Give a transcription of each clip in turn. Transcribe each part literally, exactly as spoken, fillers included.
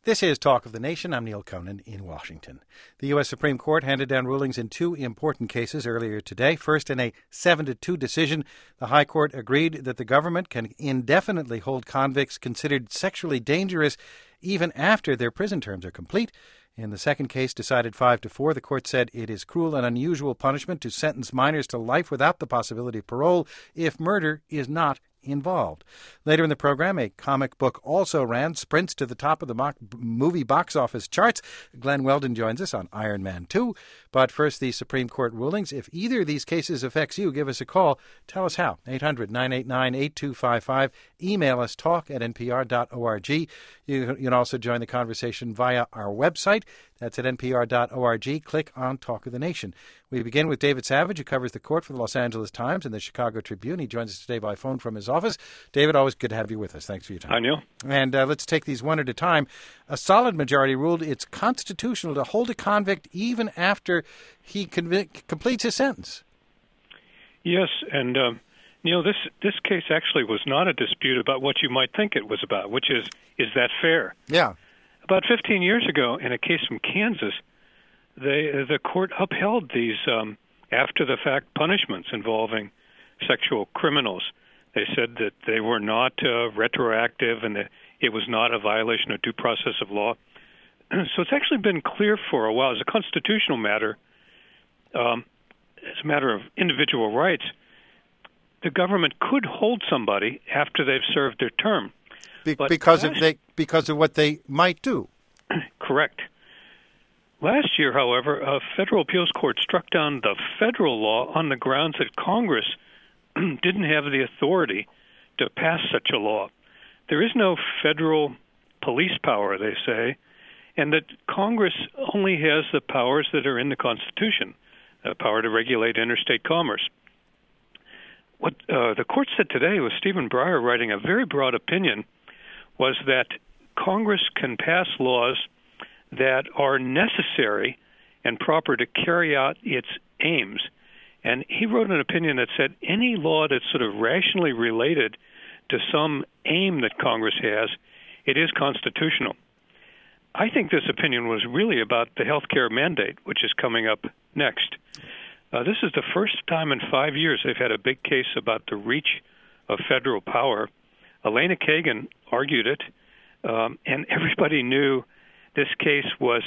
This is Talk of the Nation. I'm Neil Conan in Washington. The U S. Supreme Court handed down rulings in two important cases earlier today. First, in a seven to two decision, the High Court agreed that the government can indefinitely hold convicts considered sexually dangerous even after their prison terms are complete. In the second case, decided five to four, the court said it is cruel and unusual punishment to sentence minors to life without the possibility of parole if murder is not involved. Later in the program, a comic book also ran, sprints to the top of the mo- movie box office charts. Glenn Weldon joins us on Iron Man two. But first, the Supreme Court rulings. If either of these cases affects you, give us a call. Tell us how. eight hundred, nine eight nine, eight two five five. Email us, talk at n p r dot org. You, you can also join the conversation via our website. That's at n p r dot org. Click on Talk of the Nation. We begin with David Savage, who covers the court for the Los Angeles Times and the Chicago Tribune. He joins us today by phone from his office. David, always good to have you with us. Thanks for your time. Hi, Neil. And uh, let's take these one at a time. A solid majority ruled it's constitutional to hold a convict even after he convic- completes his sentence. Yes, and um, Neil, this this case actually was not a dispute about what you might think it was about, which is, is that fair? Yeah. About fifteen years ago, in a case from Kansas, they, the court upheld these um, after-the-fact punishments involving sexual criminals. They said that they were not uh, retroactive and that it was not a violation of due process of law. So it's actually been clear for a while, as a constitutional matter, um, as a matter of individual rights, the government could hold somebody after they've served their term. Be- because last, of they, because of what they might do. Correct. Last year, however, a federal appeals court struck down the federal law on the grounds that Congress didn't have the authority to pass such a law. There is no federal police power, they say, and that Congress only has the powers that are in the Constitution, the power to regulate interstate commerce. What uh, the court said today, with Stephen Breyer writing a very broad opinion, was that Congress can pass laws that are necessary and proper to carry out its aims. And he wrote an opinion that said any law that's sort of rationally related to some aim that Congress has, it is constitutional. I think this opinion was really about the health care mandate, which is coming up next. Uh, this is the first time in five years they've had a big case about the reach of federal power. Elena Kagan argued it, um, and everybody knew this case was,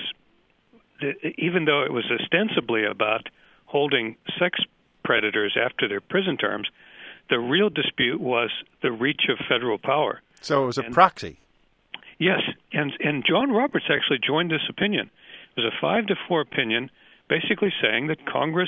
even though it was ostensibly about holding sex predators after their prison terms, the real dispute was the reach of federal power. So it was a and, proxy. Yes, and and John Roberts actually joined this opinion. It was a five to four opinion, basically saying that Congress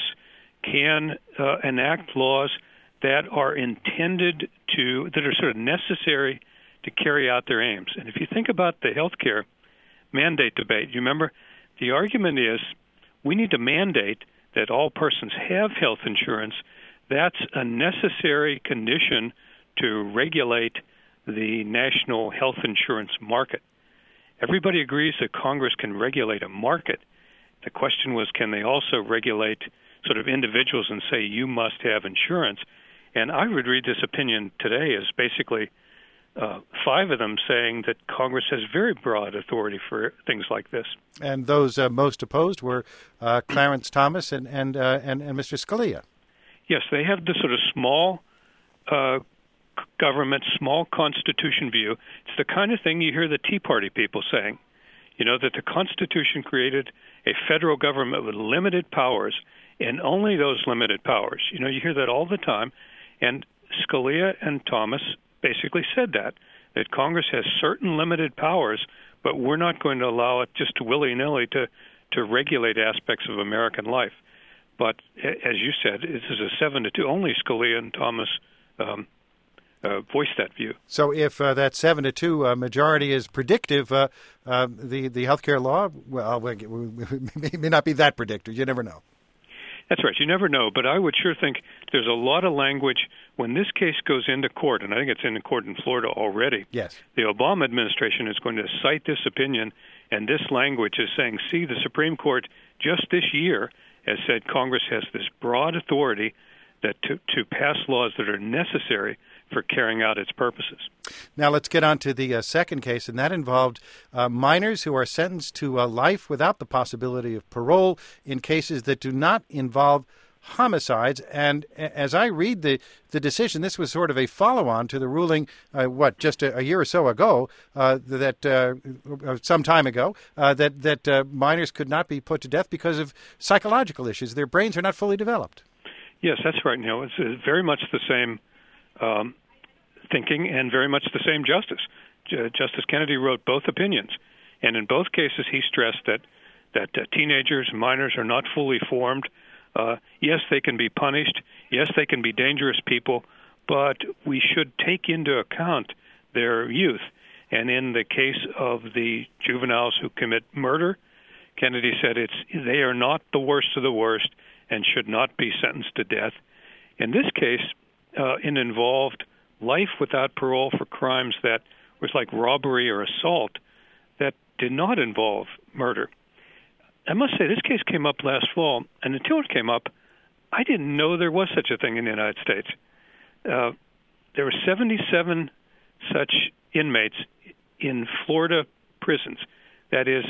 can uh, enact laws that are intended to, that are sort of necessary to carry out their aims. And if you think about the health care mandate debate, you remember the argument is we need to mandate that all persons have health insurance. That's a necessary condition to regulate the national health insurance market. Everybody agrees that Congress can regulate a market. The question was, can they also regulate sort of individuals and say you must have insurance? And I would read this opinion today as basically uh, five of them saying that Congress has very broad authority for things like this. And those uh, most opposed were uh, Clarence Thomas and and, uh, and and Mister Scalia. Yes, they have this sort of small uh, government, small constitution view. It's the kind of thing you hear the Tea Party people saying, you know, that the Constitution created a federal government with limited powers, and only those limited powers. You know, you hear that all the time. And Scalia and Thomas basically said that, that Congress has certain limited powers, but we're not going to allow it just willy-nilly to, to regulate aspects of American life. But as you said, this is a seven to two. Only Scalia and Thomas um, uh, voiced that view. So if uh, that seven to two uh, majority is predictive, uh, uh, the the healthcare law, well, we, we, we may not be that predictive. You never know. That's right. You never know. But I would sure think there's a lot of language when this case goes into court, and I think it's in court in Florida already. Yes. The Obama administration is going to cite this opinion, and this language is saying, see, the Supreme Court just this year has said Congress has this broad authority that to, to pass laws that are necessary for carrying out its purposes. Now let's get on to the uh, second case, and that involved uh, minors who are sentenced to uh, life without the possibility of parole in cases that do not involve homicides. And as I read the, the decision, this was sort of a follow-on to the ruling, uh, what, just a, a year or so ago, uh, that uh, some time ago, uh, that, that uh, minors could not be put to death because of psychological issues. Their brains are not fully developed. Yes, that's right, Neil. It's uh, very much the same um, thinking and very much the same justice. J- Justice Kennedy wrote both opinions, and in both cases he stressed that, that uh, teenagers and minors are not fully formed. Uh, yes, they can be punished. Yes, they can be dangerous people, but we should take into account their youth. And in the case of the juveniles who commit murder, Kennedy said it's they are not the worst of the worst and should not be sentenced to death. In this case, uh, it involved life without parole for crimes that was like robbery or assault that did not involve murder. I must say, this case came up last fall, and until it came up, I didn't know there was such a thing in the United States. Uh, there were seventy-seven such inmates in Florida prisons. That is,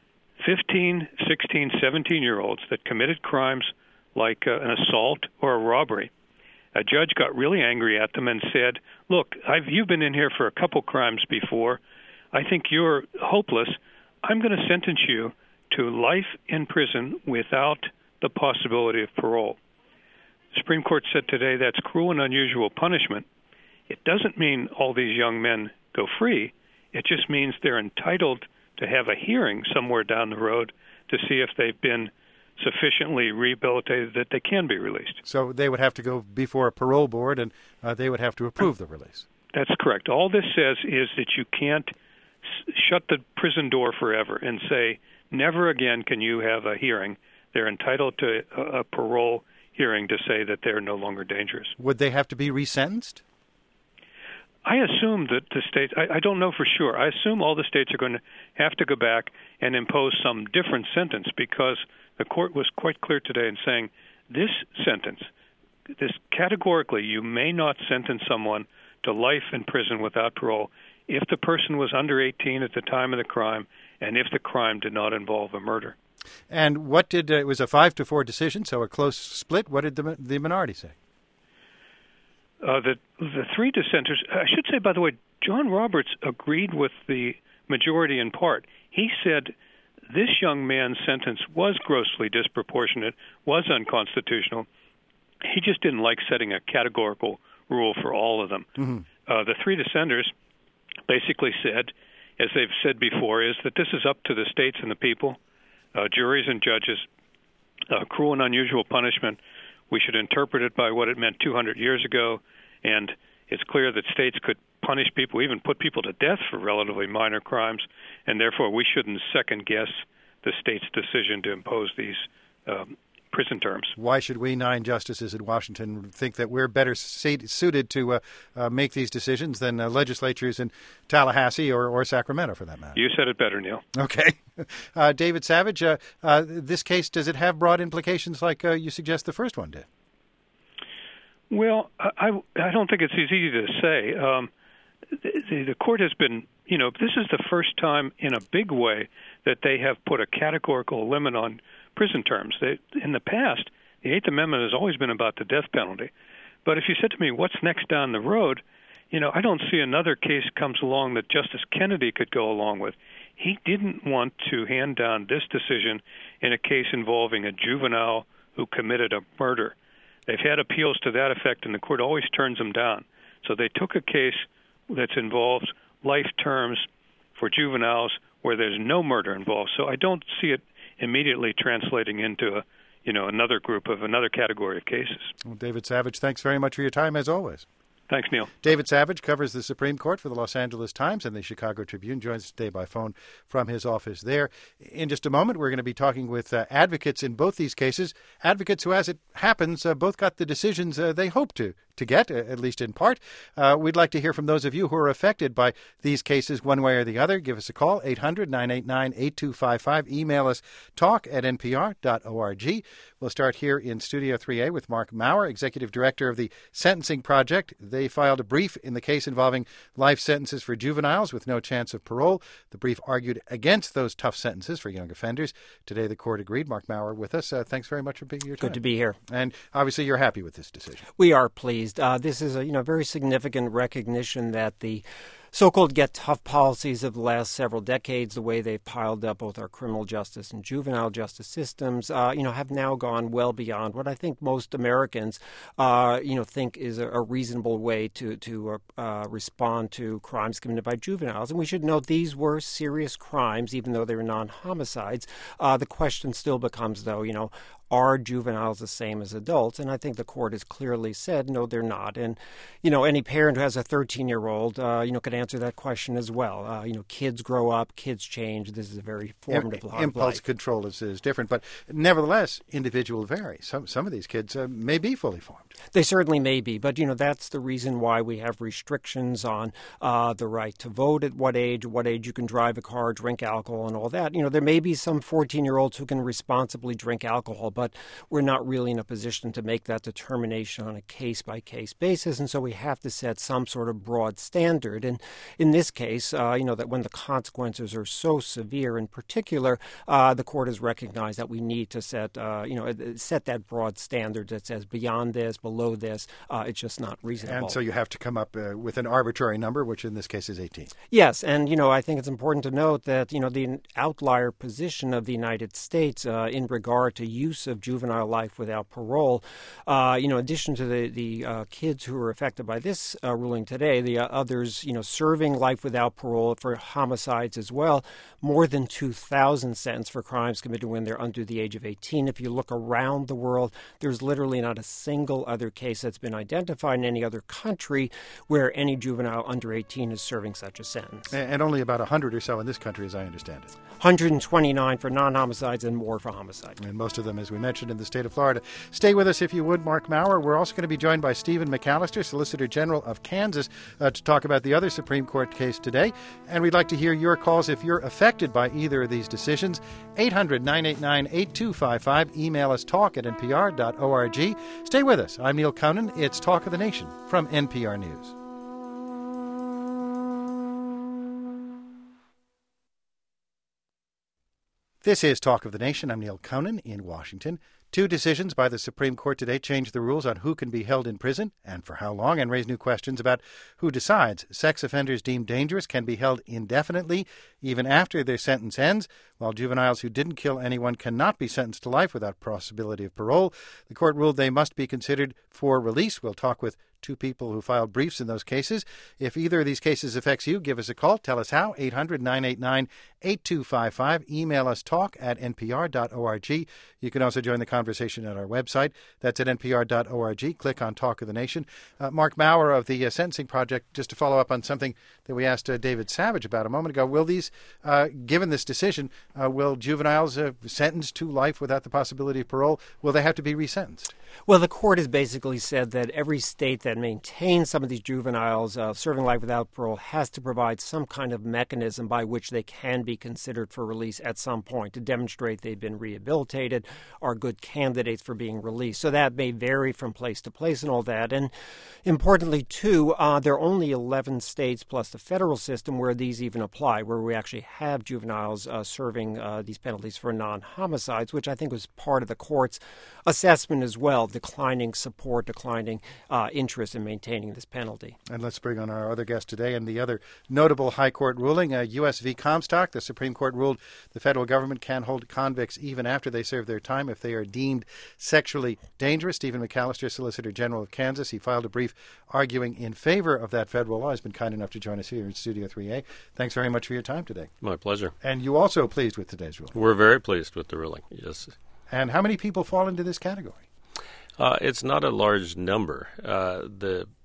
fifteen, sixteen, seventeen-year-olds that committed crimes like uh, an assault or a robbery. A judge got really angry at them and said, look, I've, you've been in here for a couple crimes before. I think you're hopeless. I'm going to sentence you to life in prison without the possibility of parole. The Supreme Court said today that's cruel and unusual punishment. It doesn't mean all these young men go free. It just means they're entitled to have a hearing somewhere down the road to see if they've been sufficiently rehabilitated that they can be released. So they would have to go before a parole board, and uh, they would have to approve the release. That's correct. All this says is that you can't s- shut the prison door forever and say, never again can you have a hearing. They're entitled to a, a parole hearing to say that they're no longer dangerous. Would they have to be resentenced? I assume that the states, I, I don't know for sure, I assume all the states are going to have to go back and impose some different sentence because the court was quite clear today in saying this sentence, this categorically, you may not sentence someone to life in prison without parole if the person was under eighteen at the time of the crime and if the crime did not involve a murder. And what did, uh, it was a five to four decision, so a close split. What did the, the minority say? Uh, the the three dissenters, I should say, by the way, John Roberts agreed with the majority in part. He said this young man's sentence was grossly disproportionate, was unconstitutional. He just didn't like setting a categorical rule for all of them. Mm-hmm. Uh, the three dissenters basically said, as they've said before, is that this is up to the states and the people, uh, juries and judges. Uh, cruel and unusual punishment, we should interpret it by what it meant two hundred years ago, and it's clear that states could punish people, even put people to death for relatively minor crimes, and therefore we shouldn't second-guess the state's decision to impose these um, prison terms. Why should we nine justices in Washington think that we're better suited to uh, uh, make these decisions than uh, legislatures in Tallahassee or, or Sacramento, for that matter? You said it better, Neil. Okay. Uh, David Savage, uh, uh, this case, does it have broad implications like uh, you suggest the first one did? Well, I, I don't think it's easy to say. Um, the, the court has been, you know, this is the first time in a big way that they have put a categorical limit on prison terms. They, in the past, the Eighth Amendment has always been about the death penalty. But if you said to me, what's next down the road, you know, I don't see another case comes along that Justice Kennedy could go along with. He didn't want to hand down this decision in a case involving a juvenile who committed a murder. They've had appeals to that effect, and the court always turns them down. So they took a case that involves life terms for juveniles where there's no murder involved. So I don't see it immediately translating into a, you know, another group of another category of cases. Well, David Savage, thanks very much for your time, as always. Thanks, Neil. David Savage covers the Supreme Court for the Los Angeles Times and the Chicago Tribune, joins us today by phone from his office there. In just a moment, we're going to be talking with uh, advocates in both these cases, advocates who, as it happens, uh, both got the decisions uh, they hoped to to get, at least in part. Uh, we'd like to hear from those of you who are affected by these cases one way or the other. Give us a call, eight hundred, nine eight nine, eight two five five. Email us, talk at n p r dot org. We'll start here in Studio three A with Mark Maurer, Executive Director of the Sentencing Project. They filed a brief in the case involving life sentences for juveniles with no chance of parole. The brief argued against those tough sentences for young offenders. Today, the court agreed. Mark Maurer with us. Uh, thanks very much for being here. Good to be here. And obviously, you're happy with this decision. We are pleased. Uh, this is a you know very significant recognition that the so-called get tough policies of the last several decades, the way they've piled up both our criminal justice and juvenile justice systems, uh, you know, have now gone well beyond what I think most Americans, uh, you know, think is a, a reasonable way to to uh, respond to crimes committed by juveniles. And we should note these were serious crimes, even though they were non-homicides. Uh, the question still becomes, though, you know, are juveniles the same as adults? And I think the court has clearly said, no, they're not. And, you know, any parent who has a thirteen-year-old, uh, you know, could answer that question as well. Uh, you know, kids grow up, kids change. This is a very formative Im- part Impulse of life. control is, is different. But nevertheless, individual vary. Some, some of these kids uh, may be fully formed. They certainly may be. But, you know, that's the reason why we have restrictions on uh, the right to vote at what age, what age you can drive a car, drink alcohol, and all that. You know, there may be some fourteen-year-olds who can responsibly drink alcohol, but we're not really in a position to make that determination on a case-by-case basis, and so we have to set some sort of broad standard. And in this case, uh, you know, that when the consequences are so severe, in particular, uh, the court has recognized that we need to set, uh, you know, set that broad standard that says beyond this, below this, uh, it's just not reasonable. And so you have to come up uh, with an arbitrary number, which in this case is eighteen. Yes, and, you know, I think it's important to note that, you know, the outlier position of the United States uh, in regard to use of juvenile life without parole, uh, you know, in addition to the, the uh, kids who are affected by this uh, ruling today, the uh, others, you know, serving life without parole for homicides as well, more than two thousand sentenced for crimes committed when they're under the age of eighteen. If you look around the world, there's literally not a single other case that's been identified in any other country where any juvenile under eighteen is serving such a sentence. And only about one hundred or so in this country, as I understand it. one hundred twenty-nine for non-homicides and more for homicide. And most of them, as we mentioned, in the state of Florida. Stay with us, if you would, Mark Maurer. We're also going to be joined by Stephen McAllister, Solicitor General of Kansas, uh, to talk about the other Supreme Court case today. And we'd like to hear your calls if you're affected by either of these decisions. eight hundred, nine eight nine, eight two five five. Email us, talk at n p r dot org. Stay with us. I'm Neil Conan. It's Talk of the Nation from N P R News. This is Talk of the Nation. I'm Neil Conan in Washington. Two decisions by the Supreme Court today change the rules on who can be held in prison and for how long, and raise new questions about who decides. Sex offenders deemed dangerous can be held indefinitely, even after their sentence ends, while juveniles who didn't kill anyone cannot be sentenced to life without possibility of parole. The court ruled they must be considered for release. We'll talk with two people who filed briefs in those cases. If either of these cases affects you, give us a call. Tell us how. eight hundred, nine eight nine, eight two five five. Email us, talk at n p r dot org. You can also join the conversation at our website. That's at n p r dot org. Click on Talk of the Nation. Uh, Mark Maurer of the uh, Sentencing Project, just to follow up on something that we asked uh, David Savage about a moment ago. Will these, uh, given this decision, uh, will juveniles uh, sentenced to life without the possibility of parole, will they have to be resentenced? Well, the court has basically said that every state that maintains some of these juveniles uh, serving life without parole has to provide some kind of mechanism by which they can be considered for release at some point to demonstrate they've been rehabilitated, are good candidates for being released. So that may vary from place to place and all that. And importantly, too, uh, there are only eleven states plus the federal system where these even apply, where we actually have juveniles uh, serving uh, these penalties for non-homicides, which I think was part of the court's assessment as well, declining support, declining uh, interest in maintaining this penalty. And let's bring on our other guest today and the other notable high court ruling, uh, U S v. Comstock. The Supreme Court ruled the federal government can hold convicts even after they serve their time if they are deemed sexually dangerous. Stephen McAllister, Solicitor General of Kansas, he filed a brief arguing in favor of that federal law. He's been kind enough to join us here in Studio three A. Thanks very much for your time today. My pleasure. And you also pleased with today's ruling? We're very pleased with the ruling, yes. And how many people fall into this category? Uh, it's not a large number. Uh, the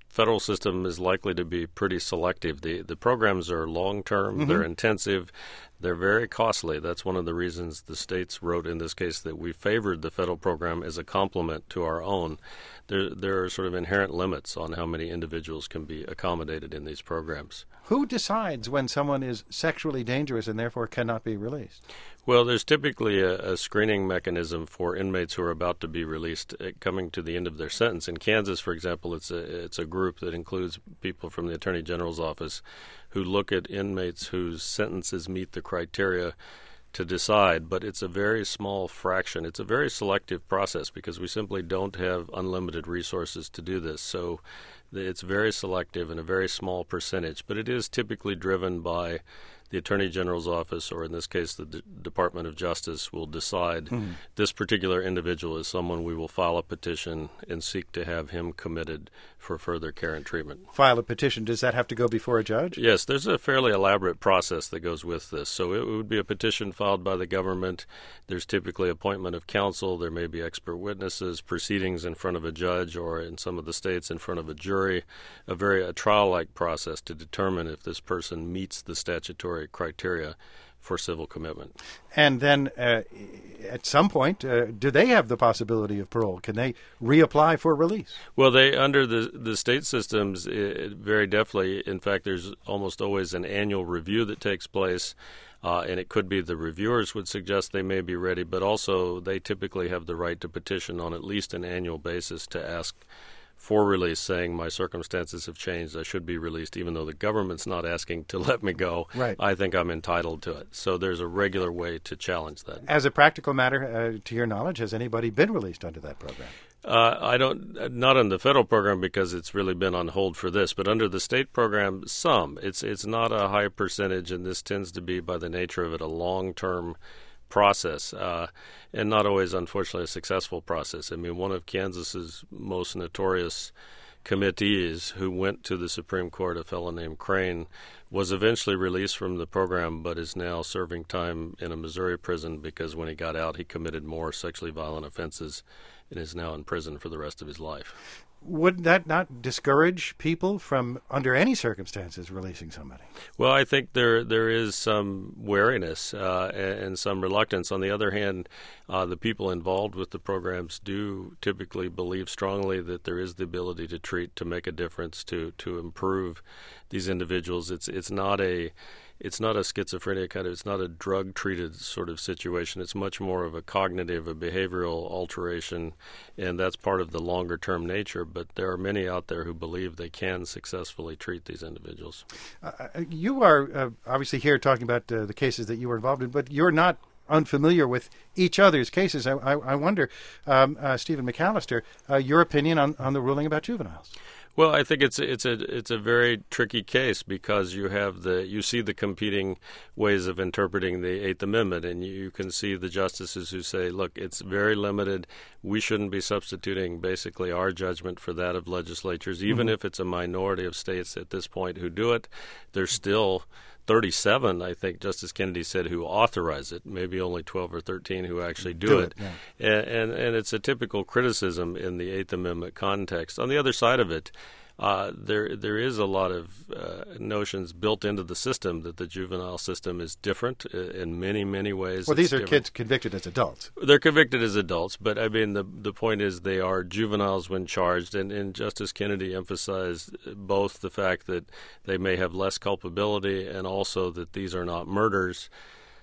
federal system is likely to be pretty selective. The the programs are long-term, mm-hmm. they're intensive, they're very costly. That's one of the reasons the states wrote in this case that we favored the federal program as a complement to our own. There, there are sort of inherent limits on how many individuals can be accommodated in these programs. Who decides when someone is sexually dangerous and therefore cannot be released? Well, there's typically a, a screening mechanism for inmates who are about to be released uh, coming to the end of their sentence. In Kansas, for example, it's a it's a group that includes people from the Attorney General's office who look at inmates whose sentences meet the criteria to decide, but it's a very small fraction. It's a very selective process because we simply don't have unlimited resources to do this. So it's very selective and a very small percentage, but it is typically driven by the Attorney General's office, or in this case, the D- Department of Justice, will decide mm-hmm. this particular individual is someone we will file a petition and seek to have him committed for further care and treatment. File a petition. Does that have to go before a judge? Yes, there's a fairly elaborate process that goes with this. So it would be a petition filed by the government. There's typically appointment of counsel. There may be expert witnesses, proceedings in front of a judge, or in some of the states in front of a jury, a very a trial-like process to determine if this person meets the statutory criteria for civil commitment. And then uh, at some point, uh, do they have the possibility of parole? Can they reapply for release? Well, they under the, the state systems, it, very definitely. In fact, there's almost always an annual review that takes place. Uh, and it could be the reviewers would suggest they may be ready, but also they typically have the right to petition on at least an annual basis to ask for release, saying my circumstances have changed, I should be released, even though the government's not asking to let me go. Right. I think I'm entitled to it. So there's a regular way to challenge that. As a practical matter, uh, to your knowledge, has anybody been released under that program? Uh, I don't, not on the federal program because it's really been on hold for this, but under the state program, some. It's it's not a high percentage, and this tends to be, by the nature of it, a long-term process, uh, and not always, unfortunately, a successful process. I mean, one of Kansas's most notorious committees who went to the Supreme Court, a fellow named Crane, was eventually released from the program but is now serving time in a Missouri prison because when he got out, he committed more sexually violent offenses and is now in prison for the rest of his life. Would that not discourage people from, under any circumstances, releasing somebody? Well, I think there there is some wariness uh, and some reluctance. On the other hand, uh, the people involved with the programs do typically believe strongly that there is the ability to treat, to make a difference, to to improve these individuals. It's it's not a It's not a schizophrenia kind of, it's not a drug-treated sort of situation. It's much more of a cognitive, a behavioral alteration, and that's part of the longer-term nature. But there are many out there who believe they can successfully treat these individuals. Uh, you are uh, obviously here talking about uh, the cases that you were involved in, but you're not unfamiliar with each other's cases. I, I, I wonder, um, uh, Stephen McAllister, uh, your opinion on, on the ruling about juveniles. Well, I think it's it's a it's a very tricky case because you have the you see the competing ways of interpreting the Eighth Amendment, and you can see the justices who say, look, it's very limited. We shouldn't be substituting basically our judgment for that of legislatures, even mm-hmm. if it's a minority of states at this point who do it. There's still thirty-seven, I think Justice Kennedy said, who authorize it, maybe only twelve or thirteen who actually do, do it. it yeah. and, and, and it's a typical criticism in the Eighth Amendment context. On the other side of it, uh, there there is a lot of uh, notions built into the system that the juvenile system is different in many, many ways. Well, these are different. kids convicted as adults. They're convicted as adults, but I mean, the the point is they are juveniles when charged, and, and Justice Kennedy emphasized both the fact that they may have less culpability and also that these are not murders.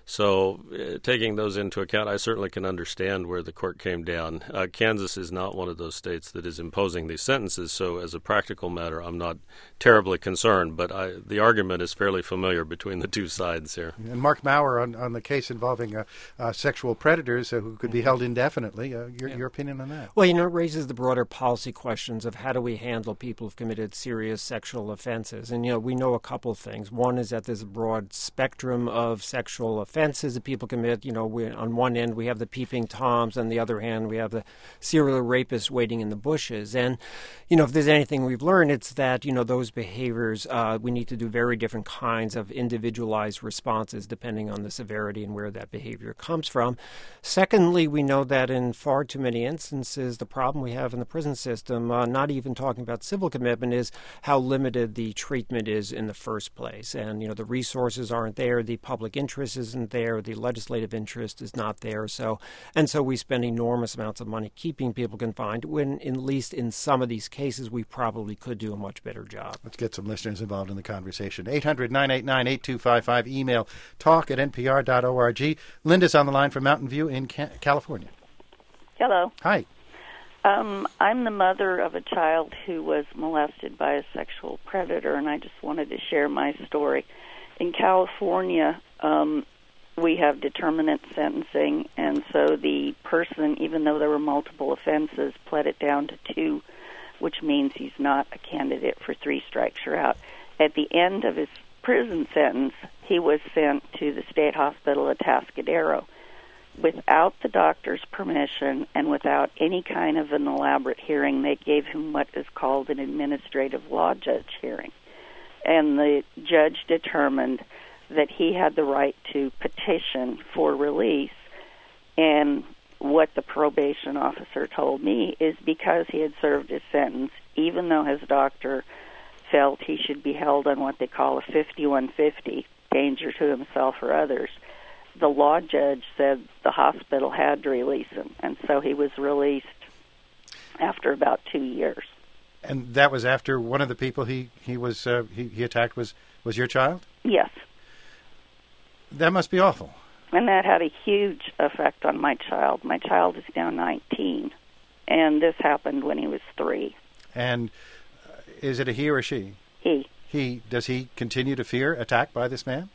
So uh, taking those into account, I certainly can understand where the court came down. Uh, Kansas is not one of those states that is imposing these sentences, so as a practical matter, I'm not terribly concerned, but I, the argument is fairly familiar between the two sides here. And Mark Maurer, on, on the case involving uh, uh, sexual predators uh, who could be held indefinitely, uh, your, yeah. your opinion on that? Well, you know, it raises the broader policy questions of how do we handle people who've committed serious sexual offenses. And, you know, we know a couple of things. One is that there's a broad spectrum of sexual offenses. offenses that people commit. You know, we, on one end we have the peeping Toms, on the other hand we have the serial rapists waiting in the bushes. And, you know, if there's anything we've learned, it's that, you know, those behaviors, uh, we need to do very different kinds of individualized responses depending on the severity and where that behavior comes from. Secondly, we know that in far too many instances, the problem we have in the prison system, uh, not even talking about civil commitment, is how limited the treatment is in the first place. And, you know, the resources aren't there, the public interest isn't there, the legislative interest is not there. So, and so we spend enormous amounts of money keeping people confined when, at least in some of these cases, we probably could do a much better job. Let's get some listeners involved in the conversation. eight hundred, nine eight nine, eight two five five. Email talk at n p r dot org. Linda's on the line from Mountain View in Ca- California. Hello. Hi. Um, I'm the mother of a child who was molested by a sexual predator, and I just wanted to share my story. In California, um, we have determinate sentencing, and so the person, even though there were multiple offenses, pled it down to two, which means he's not a candidate for three strikes you're out. At the end of his prison sentence, he was sent to the state hospital at Atascadero. Without the doctor's permission and without any kind of an elaborate hearing, they gave him what is called an administrative law judge hearing. And the judge determined that he had the right to petition for release. And what the probation officer told me is because he had served his sentence, even though his doctor felt he should be held on what they call a fifty-one fifty, danger to himself or others, the law judge said the hospital had to release him, and so he was released after about two years. And that was after one of the people he he was uh, he, he attacked was was your child? Yes. That must be awful. And that had a huge effect on my child. My child is now nineteen, and this happened when he was three. And uh, is it a he or a she? He. He. Does he continue to fear attack by this man?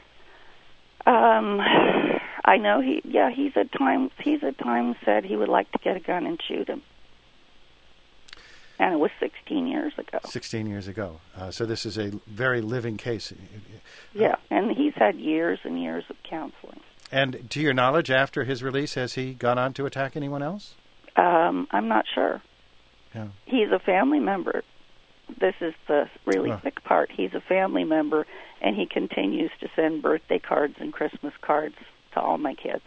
Um, I know he. Yeah, he's at times. He's at times said he would like to get a gun and shoot him. And it was sixteen years ago. Sixteen years ago. Uh, so this is a very living case. Yeah, and he's had years and years of counseling. And to your knowledge, after his release, has he gone on to attack anyone else? Um, I'm not sure. Yeah. He's a family member. This is the really oh. thick part. He's a family member, and he continues to send birthday cards and Christmas cards to all my kids.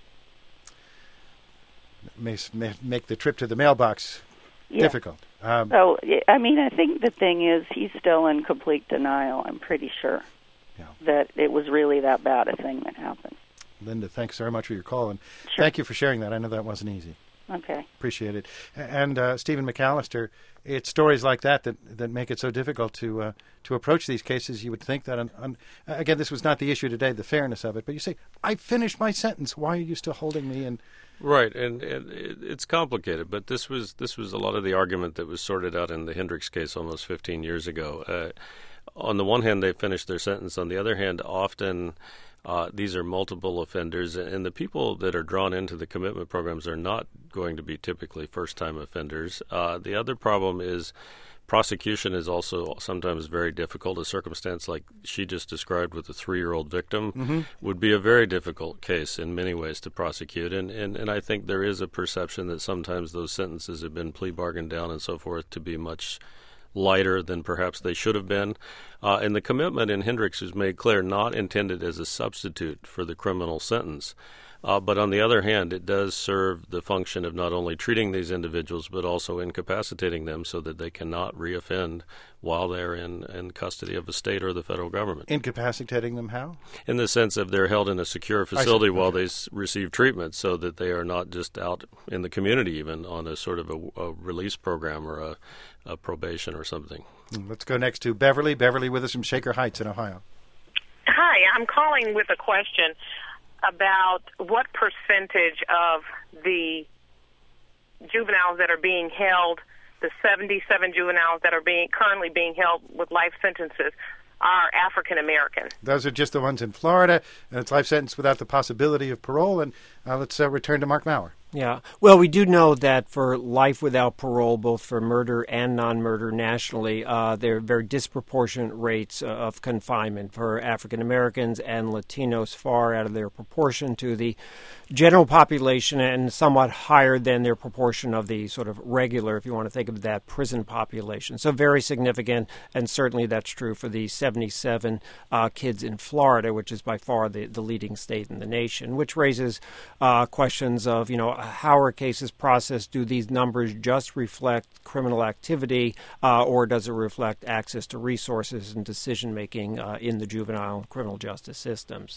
May, may make the trip to the mailbox yeah. difficult. Um, so, I mean, I think the thing is he's still in complete denial, I'm pretty sure, yeah. that it was really that bad a thing that happened. Linda, thanks very much for your call, and sure. thank you for sharing that. I know that wasn't easy. Okay. Appreciate it. And uh, Stephen McAllister, it's stories like that that, that make it so difficult to uh, to approach these cases. You would think that, on, on, again, this was not the issue today, the fairness of it, but you say, I finished my sentence. Why are you still holding me? And Right, and, and it, it's complicated, but this was this was a lot of the argument that was sorted out in the Hendricks case almost fifteen years ago. Uh, on the one hand, they finished their sentence. On the other hand, often uh, these are multiple offenders, and the people that are drawn into the commitment programs are not going to be typically first-time offenders. Uh, the other problem is prosecution is also sometimes very difficult. A circumstance like she just described with the three-year-old victim mm-hmm. would be a very difficult case in many ways to prosecute. And, and, and I think there is a perception that sometimes those sentences have been plea bargained down and so forth to be much lighter than perhaps they should have been. Uh, and the commitment in Hendricks was made clear, not intended as a substitute for the criminal sentence. Uh, but on the other hand, it does serve the function of not only treating these individuals, but also incapacitating them so that they cannot reoffend while they're in, in custody of the state or the federal government. Incapacitating them how? In the sense of they're held in a secure facility while okay. they s- receive treatment so that they are not just out in the community even on a sort of a, a release program or a, a probation or something. Let's go next to Beverly. Beverly with us from Shaker Heights in Ohio. Hi, I'm calling with a question about what percentage of the juveniles that are being held, the seventy-seven juveniles that are being currently being held with life sentences, are African American. Those are just the ones in Florida, and it's life sentence without the possibility of parole. And uh, let's uh, return to Mark Maurer. Yeah. Well, we do know that for life without parole, both for murder and non-murder nationally, uh, there are very disproportionate rates of confinement for African Americans and Latinos, far out of their proportion to the general population and somewhat higher than their proportion of the sort of regular, if you want to think of that, prison population. So very significant, and certainly that's true for the seventy-seven uh, kids in Florida, which is by far the, the leading state in the nation, which raises uh, questions of, you know, how are cases processed? Do these numbers just reflect criminal activity, uh, or does it reflect access to resources and decision-making uh, in the juvenile and criminal justice systems?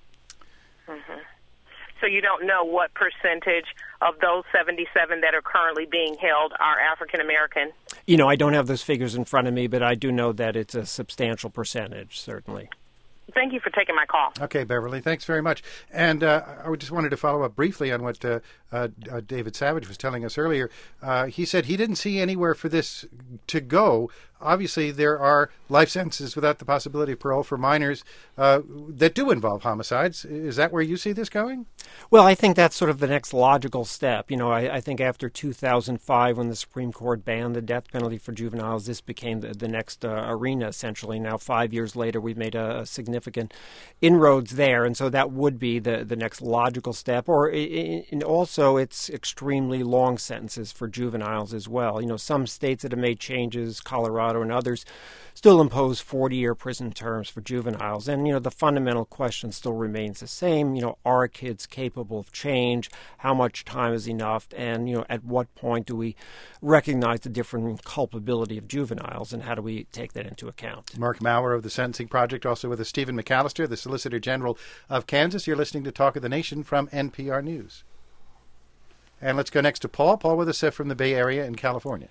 Mm-hmm. So you don't know what percentage of those seventy-seven that are currently being held are African American? You know, I don't have those figures in front of me, but I do know that it's a substantial percentage, certainly. Thank you for taking my call. Okay, Beverly, thanks very much. And uh, I just wanted to follow up briefly on what uh, uh, uh, David Savage was telling us earlier. Uh, he said he didn't see anywhere for this to go. Obviously, there are life sentences without the possibility of parole for minors uh, that do involve homicides. Is that where you see this going? Well, I think that's sort of the next logical step. You know, I, I think after two thousand five, when the Supreme Court banned the death penalty for juveniles, this became the, the next uh, arena, essentially. Now, five years later, we've made a, a significant inroads there, and so that would be the, the next logical step. Or and also, it's extremely long sentences for juveniles as well. You know, some states that have made changes, Colorado and others, still impose forty-year prison terms for juveniles. And, you know, the fundamental question still remains the same. You know, are kids capable of change? How much time is enough? And, you know, at what point do we recognize the different culpability of juveniles, and how do we take that into account? Mark Maurer of the Sentencing Project, also with us Stephen McAllister, the Solicitor General of Kansas. You're listening to Talk of the Nation from N P R News. And let's go next to Paul. Paul with us uh, from the Bay Area in California.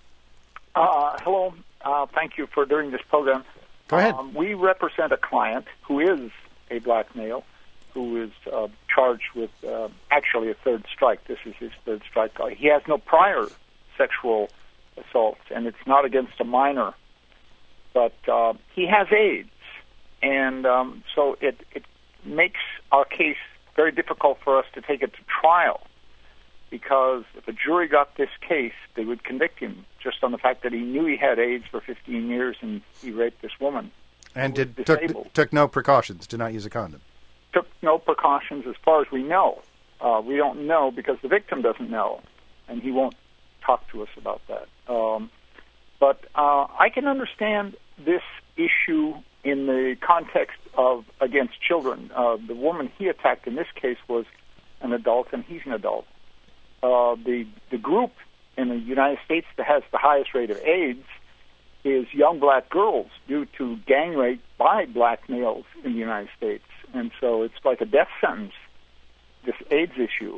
Uh, hello. Uh, thank you for doing this program. Go ahead. Um, we represent a client who is a black male who is uh, charged with uh, actually a third strike. This is his third strike. He has no prior sexual assaults, and it's not against a minor. But uh, he has AIDS, and um, so it, it makes our case very difficult for us to take it to trial, because if a jury got this case, they would convict him just on the fact that he knew he had AIDS for fifteen years and he raped this woman. And did took, took no precautions to not use a condom. Took no precautions as far as we know. Uh, we don't know because the victim doesn't know, and he won't talk to us about that. Um, but uh, I can understand this issue in the context of against children. Uh, the woman he attacked in this case was an adult, and he's an adult. Uh, the the group in the United States that has the highest rate of AIDS is young black girls due to gang rape by black males in the United States. And so it's like a death sentence, this AIDS issue.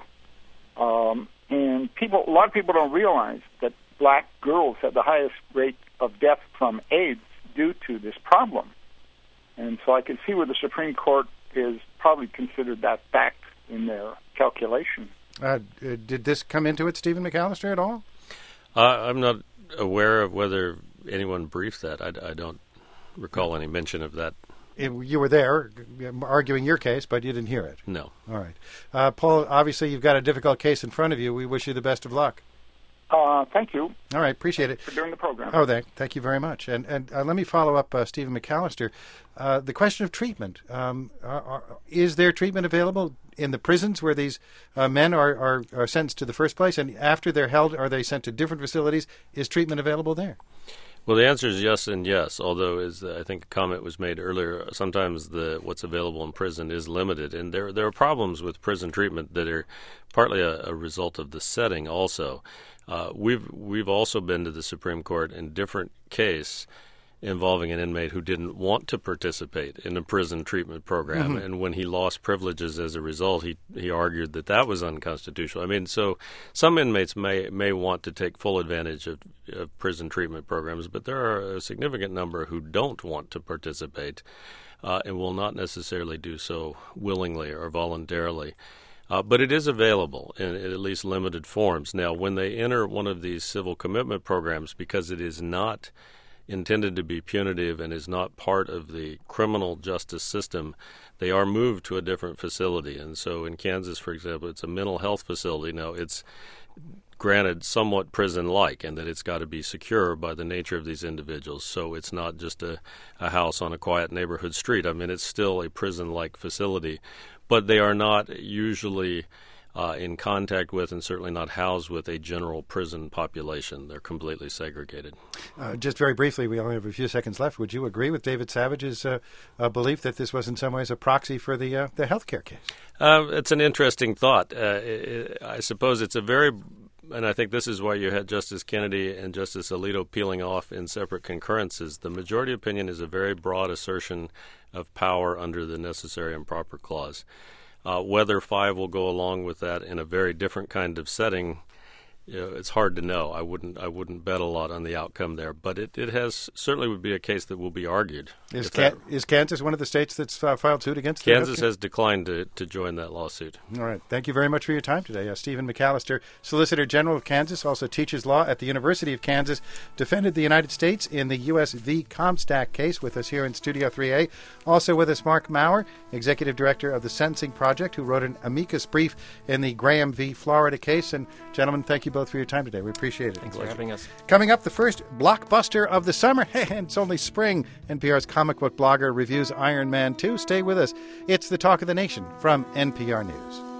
Um, and people, a lot of people don't realize that black girls have the highest rate of death from AIDS due to this problem. And so I can see where the Supreme Court is probably considered that fact in their calculation. Uh, did this come into it, Stephen McAllister, at all? Uh, I'm not aware of whether anyone briefed that. I, I don't recall any mention of that. It, you were there arguing your case, but you didn't hear it. No. All right. Uh, Paul, obviously you've got a difficult case in front of you. We wish you the best of luck. Uh, thank you. All right, appreciate it. For doing the program. Oh, thank, thank you very much. And and uh, let me follow up, uh, Stephen McAllister. Uh, the question of treatment. Um, are, are, is there treatment available in the prisons where these uh, men are, are, are sentenced to the first place? And after they're held, are they sent to different facilities? Is treatment available there? Well, the answer is yes and yes, although, as I think a comment was made earlier, sometimes the what's available in prison is limited. And there, there are problems with prison treatment that are partly a, a result of the setting also. Uh, we've we've also been to the Supreme Court in different case involving an inmate who didn't want to participate in a prison treatment program, mm-hmm. and when he lost privileges as a result, he he argued that that was unconstitutional. I mean, so some inmates may may want to take full advantage of, of prison treatment programs, but there are a significant number who don't want to participate uh, and will not necessarily do so willingly or voluntarily. Uh, but it is available in, in at least limited forms. Now, when they enter one of these civil commitment programs, because it is not intended to be punitive and is not part of the criminal justice system, they are moved to a different facility. And so in Kansas, for example, it's a mental health facility. Now, it's granted somewhat prison-like in that it's got to be secure by the nature of these individuals. So it's not just a, a house on a quiet neighborhood street. I mean, it's still a prison-like facility. But they are not usually uh, in contact with and certainly not housed with a general prison population. They're completely segregated. Uh, just very briefly, we only have a few seconds left. Would you agree with David Savage's uh, uh, belief that this was in some ways a proxy for the uh, the healthcare case? Uh, it's an interesting thought. Uh, it, I suppose it's a very, and I think this is why you had Justice Kennedy and Justice Alito peeling off in separate concurrences. The majority opinion is a very broad assertion of power under the necessary and proper clause. Uh, whether five will go along with that in a very different kind of setting, you know, it's hard to know. I wouldn't I wouldn't bet a lot on the outcome there, but it, it has certainly would be a case that will be argued. Is, Can- that, is Kansas one of the states that's uh, filed suit against the Kansas has declined to, to join that lawsuit. All right. Thank you very much for your time today. Uh, Stephen McAllister, Solicitor General of Kansas, also teaches law at the University of Kansas, defended the United States in the U S v. Comstock case with us here in Studio three A. Also with us, Mark Maurer, Executive Director of the Sentencing Project, who wrote an amicus brief in the Graham v. Florida case. And gentlemen, thank you both for your time today. We appreciate it. Thanks for having us. Coming up, the first blockbuster of the summer. And it's only spring. N P R's comic book blogger reviews Iron Man two. Stay with us. It's the Talk of the Nation from N P R News.